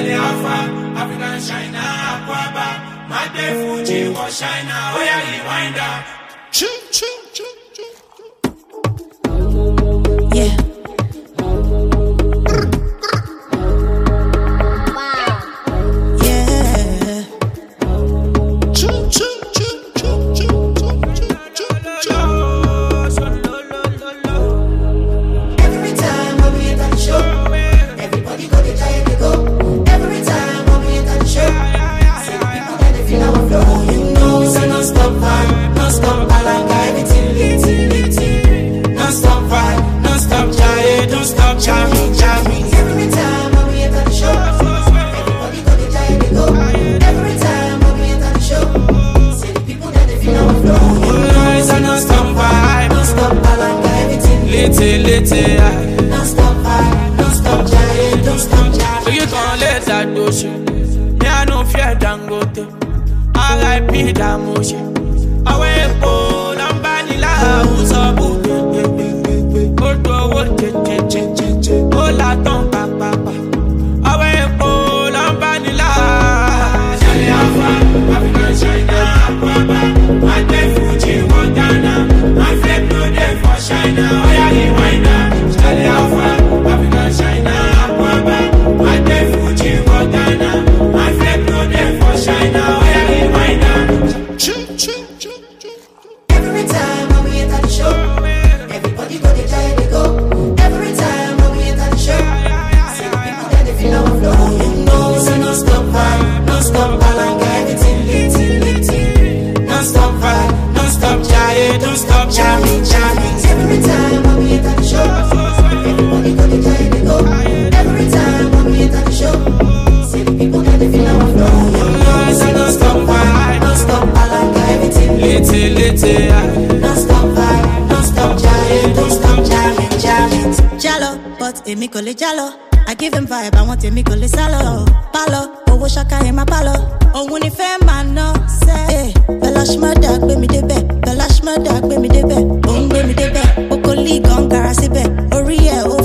Charlie Alpha, African China, Aquaba, my day Fuji was China, oh yeah, he wind up. Yeah. Don't stop vibe, don't stop giant, don't stop giant. So you gon' let that do shit. Me I no fear Dangote. R.I.P. Damoshi. Away po, Lambanila, who's a boo. Go to what, oh la ton papa. Away po, Lambanila. Charlie Alpha, African China, Aquaba. My day Fuji, Montana. My flip no day for China. Oh yeah, he wind up. Charlie Alpha, African China, Aquaba. My day Fuji, Montana. My flip no day for China. Oh yeah, he wind up. Every time when we enter the show, everybody go they try to go. Every time when we enter the show, see the people that they feel our flow. You know, so no stop vibe, no stop balanga, everything lit. No stop vibe, no stop giant, don't stop jamming. Every time when we enter the show, everybody go they try to go. Every time when we enter the show, see the people that they feel our flow. You know, so no stop vibe, no stop balanga, everything lit. Don't stop vibe, don't stop giant, don't stop jamming. Jalo, but emi kò lè jalo. I give him vibe, I want emi kò lè sálọ. Palo, owó ṣaka ẹ̀ máa palo. Òun ni fẹ́ máa ná sẹ́. Bella Shmurda gbé mi débẹ̀. Òun gbé mi débẹ̀. Okòólì gan gara síbẹ̀. Orí ẹ̀ ó